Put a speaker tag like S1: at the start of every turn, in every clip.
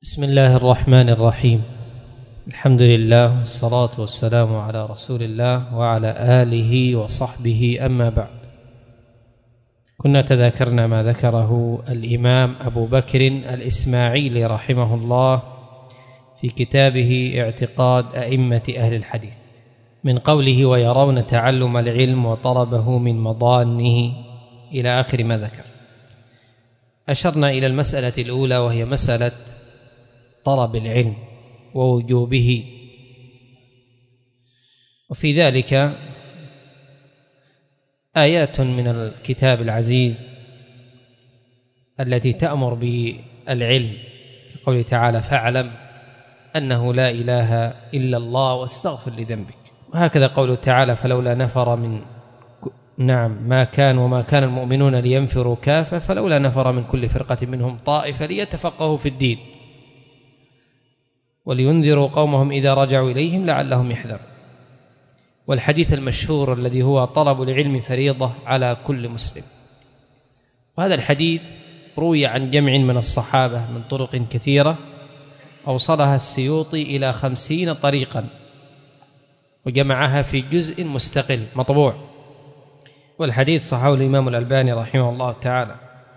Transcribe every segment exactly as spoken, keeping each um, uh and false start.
S1: بسم الله الرحمن الرحيم. الحمد لله والصلاة والسلام على رسول الله وعلى آله وصحبه، أما بعد. كنا تذاكرنا ما ذكره الإمام أبو بكر الإسماعيلي رحمه الله في كتابه اعتقاد أئمة أهل الحديث من قوله: ويرون تعلم العلم وطلبه من مضانه، إلى آخر ما ذكر. أشرنا إلى المسألة الأولى، وهي مسألة طلب العلم ووجوبه، وفي ذلك آيات من الكتاب العزيز التي تأمر بالعلم، كقوله تعالى: فاعلم أنه لا إله إلا الله واستغفر لذنبك. وهكذا قوله تعالى: فلولا نفر من نعم ما كان وما كان المؤمنون لينفروا كافة فلولا نفر من كل فرقة منهم طائفة ليتفقهوا في الدين ولينذروا قومهم إذا رجعوا إليهم لعلهم يحذرون. والحديث المشهور الذي هو طلب العلم فريضة على كل مسلم. وهذا الحديث روي عن جمع من الصحابة من طرق كثيرة، أوصلها السيوطي إلى خمسين طريقا، وجمعها في جزء مستقل مطبوع. والحديث صححه الإمام الألباني رحمه الله تعالى.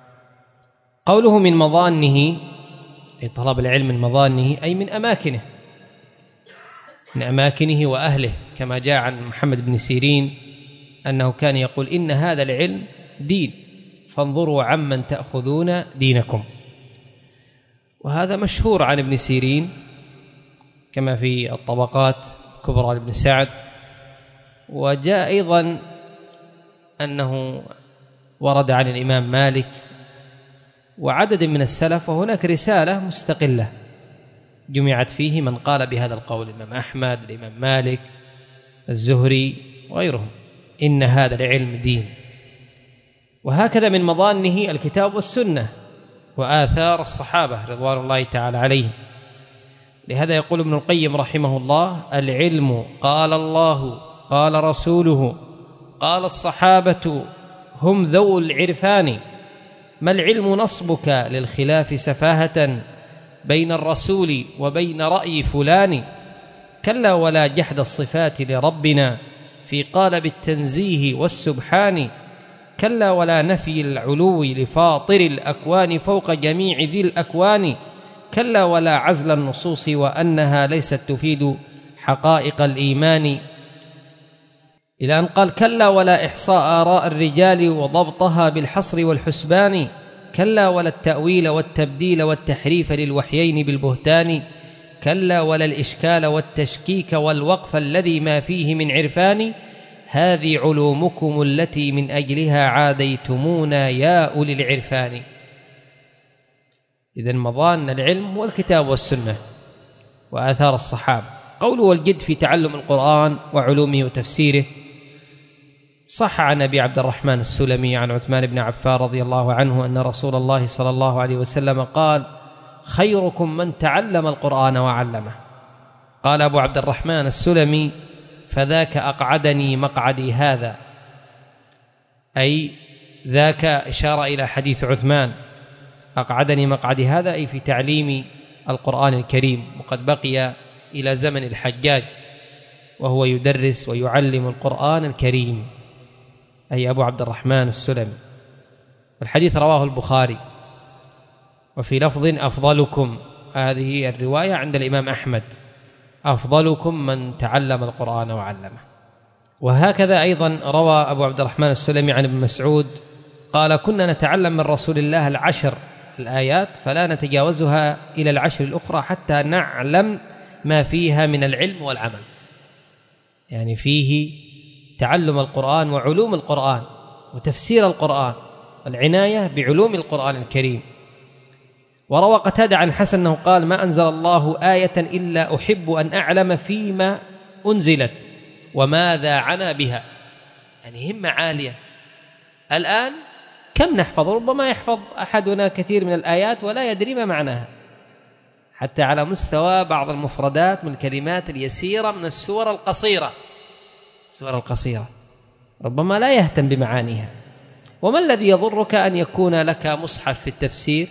S1: قوله من مضانه، أي طلب العلم من مضانه، أي من أماكنه من أماكنه وأهله، كما جاء عن محمد بن سيرين أنه كان يقول: إن هذا العلم دين فانظروا عمن تأخذون دينكم. وهذا مشهور عن ابن سيرين، كما في الطبقات الكبرى لابن سعد. وجاء أيضا أنه ورد عن الإمام مالك وعدد من السلف، وهناك رسالة مستقلة جمعت فيه من قال بهذا القول: الإمام أحمد، الإمام مالك، الزهري وغيرهم، إن هذا العلم دين. وهكذا من مضانه الكتاب والسنة وآثار الصحابة رضوان الله تعالى عليهم. لهذا يقول ابن القيم رحمه الله: العلم قال الله قال رسوله قال الصحابة هم ذو العرفان، ما العلم نصبك للخلاف سفاهة بين الرسول وبين رأي فلان، كلا ولا جحد الصفات لربنا في قالب التنزيه والسبحان، كلا ولا نفي العلو لفاطر الأكوان فوق جميع ذي الأكوان، كلا ولا عزل النصوص وأنها ليست تفيد حقائق الإيمان، إلى أن قال: كلا ولا إحصاء آراء الرجال وضبطها بالحصر والحسبان، كلا ولا التأويل والتبديل والتحريف للوحيين بالبهتان، كلا ولا الإشكال والتشكيك والوقف الذي ما فيه من عرفان، هذه علومكم التي من أجلها عاديتمونا يا أولي العرفان. إذن مضان العلم والكتاب والسنة وآثار الصحابة. قوله والجد في تعلم القرآن وعلومه وتفسيره، صح عن أبي عبد الرحمن السلمي عن عثمان بن عفان رضي الله عنه أن رسول الله صلى الله عليه وسلم قال: خيركم من تعلم القرآن وعلمه. قال أبو عبد الرحمن السلمي: فذاك أقعدني مقعدي هذا، أي ذاك إشارة إلى حديث عثمان، أقعدني مقعدي هذا أي في تعليم القرآن الكريم، وقد بقي إلى زمن الحجاج وهو يدرس ويعلم القرآن الكريم، أي أبو عبد الرحمن السلمي. الحديث رواه البخاري، وفي لفظ أفضلكم، هذه الرواية عند الإمام أحمد: أفضلكم من تعلم القرآن وعلمه. وهكذا أيضا روى أبو عبد الرحمن السلمي عن ابن مسعود قال: كنا نتعلم من رسول الله العشر الآيات فلا نتجاوزها إلى العشر الأخرى حتى نعلم ما فيها من العلم والعمل. يعني فيه تعلم القرآن وعلوم القرآن وتفسير القرآن والعناية بعلوم القرآن الكريم. وروى قتادة عن حسن أنه قال: ما أنزل الله آية إلا أحب أن أعلم فيما أنزلت وماذا عنا بها. يعني همة عالية. الآن كم نحفظ؟ ربما يحفظ أحدنا كثير من الآيات ولا يدري ما معناها، حتى على مستوى بعض المفردات من الكلمات اليسيرة من السور القصيرة السور القصيرة ربما لا يهتم بمعانيها. وما الذي يضرك أن يكون لك مصحف في التفسير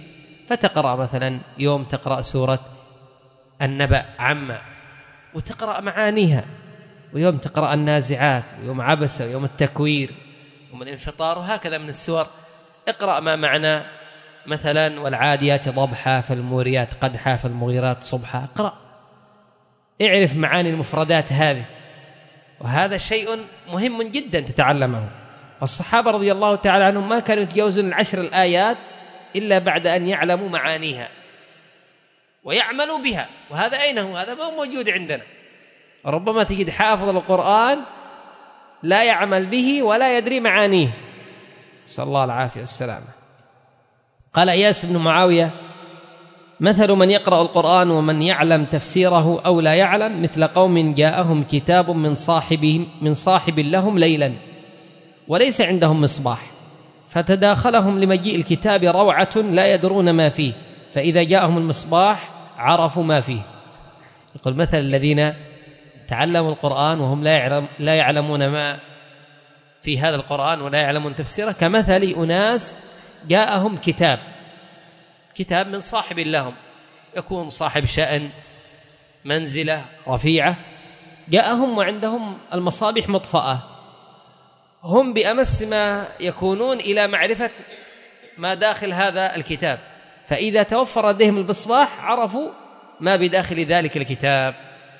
S1: فتقرأ مثلا يوم تقرأ سورة النبأ عما وتقرأ معانيها، ويوم تقرأ النازعات، ويوم عبس، ويوم التكوير، ويوم الانفطار، وهكذا من السور. اقرأ ما معنى مثلا والعاديات ضبحا فالموريات قدحا فالمغيرات صبحا. اقرأ، اعرف معاني المفردات هذه، وهذا شيء مهم جدا تتعلمه. الصحابة رضي الله تعالى عنهم ما كانوا يتجاوزون العشر الآيات إلا بعد أن يعلموا معانيها ويعملوا بها، وهذا أين هو؟ هذا ما هو موجود عندنا. ربما تجد حافظ القرآن لا يعمل به ولا يدري معانيه، صلى الله العافية والسلامة. قال إياس بن معاوية: مثل من يقرأ القرآن ومن يعلم تفسيره أو لا يعلم مثل قوم جاءهم كتاب من صاحبهم من صاحب لهم ليلا وليس عندهم مصباح، فتداخلهم لمجيء الكتاب روعة لا يدرون ما فيه، فإذا جاءهم المصباح عرفوا ما فيه. يقول: مثل الذين تعلموا القرآن وهم لا يعلم لا يعلمون ما في هذا القرآن ولا يعلمون تفسيره كمثل أناس جاءهم كتاب كتاب من صاحب لهم، يكون صاحب شأن، منزلة رفيعة، جاءهم وعندهم المصابيح مطفأة، هم بأمس ما يكونون إلى معرفة ما داخل هذا الكتاب، فإذا توفر لديهم المصباح عرفوا ما بداخل ذلك الكتاب.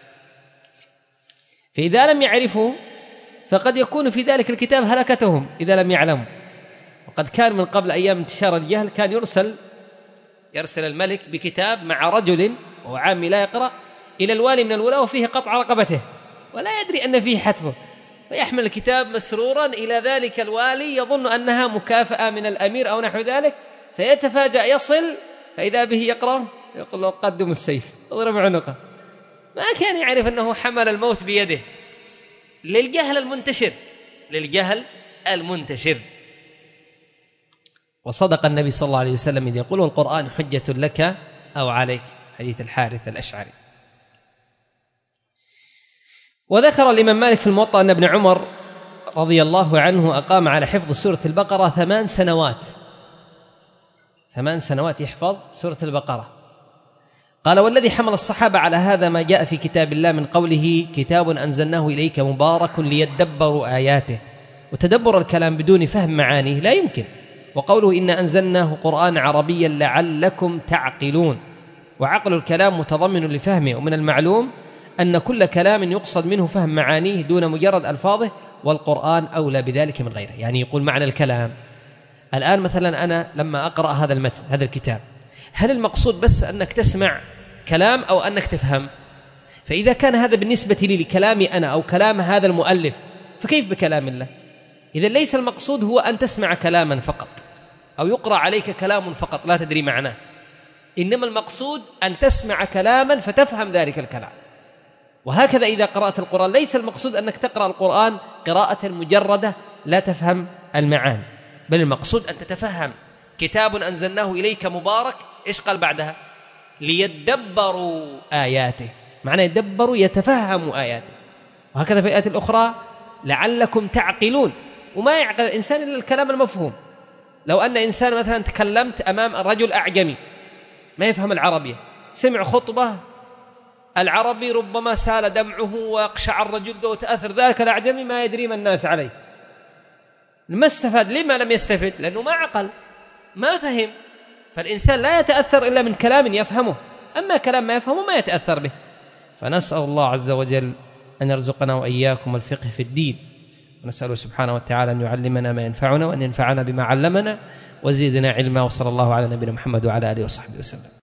S1: فإذا لم يعرفوا فقد يكون في ذلك الكتاب هلكتهم إذا لم يعلموا. وقد كان من قبل أيام انتشار الجهل كان يرسل يرسل الملك بكتاب مع رجل وهو عامي لا يقرأ إلى الوالي من الولاة وفيه قطع رقبته ولا يدري أن فيه حتفه، فيحمل الكتاب مسرورا إلى ذلك الوالي يظن أنها مكافأة من الأمير أو نحو ذلك، فيتفاجأ يصل فإذا به يقرأ يقول له: قدم السيف اضرب عنقه. ما كان يعرف أنه حمل الموت بيده، للجهل المنتشر للجهل المنتشر. وصدق النبي صلى الله عليه وسلم إذ يقول: القرآن حجة لك أو عليك، حديث الحارث الأشعري. وذكر الإمام مالك في الموطأ أن ابن عمر رضي الله عنه أقام على حفظ سورة البقرة ثمان سنوات ثمان سنوات يحفظ سورة البقرة. قال: والذي حمل الصحابة على هذا ما جاء في كتاب الله من قوله: كتاب أنزلناه إليك مبارك ليدبروا آياته. وتدبر الكلام بدون فهم معانيه لا يمكن. وقوله: إن أنزلناه قرآن عربيا لعلكم تعقلون. وعقل الكلام متضمن لفهمه، ومن المعلوم أن كل كلام يقصد منه فهم معانيه دون مجرد ألفاظه، والقرآن أولى بذلك من غيره. يعني يقول معنى الكلام الآن مثلا أنا لما أقرأ هذا المتن هذا الكتاب، هل المقصود بس أنك تسمع كلام أو أنك تفهم؟ فإذا كان هذا بالنسبة لي لكلامي أنا أو كلام هذا المؤلف، فكيف بكلام الله؟ إذا ليس المقصود هو أن تسمع كلاما فقط أو يقرأ عليك كلام فقط لا تدري معناه، إنما المقصود أن تسمع كلاما فتفهم ذلك الكلام. وهكذا إذا قرأت القرآن ليس المقصود أنك تقرأ القرآن قراءة مجردة لا تفهم المعاني، بل المقصود أن تتفهم. كتاب أنزلناه إليك مبارك، إيش قال بعدها؟ ليدبروا آياته، معنى يدبروا يتفهموا آياته. وهكذا في الآيات الأخرى لعلكم تعقلون. وما يعقل الإنسان إلا الكلام المفهوم. لو أن إنسان مثلا تكلمت أمام رجل أعجمي ما يفهم العربية، سمع خطبة العربي ربما سال دمعه وقشعر جلده وتأثر، ذلك الأعجمي ما يدري ما الناس عليه، ما استفاد. لما لم يستفد؟ لأنه ما عقل، ما فهم. فالإنسان لا يتأثر إلا من كلام يفهمه، أما كلام ما يفهمه ما يتأثر به. فنسأل الله عز وجل أن يرزقنا وإياكم الفقه في الدين، ونسأله سبحانه وتعالى أن يعلمنا ما ينفعنا وأن ينفعنا بما علمنا وزيدنا علما. وصلى الله على نبينا محمد وعلى آله وصحبه وسلم.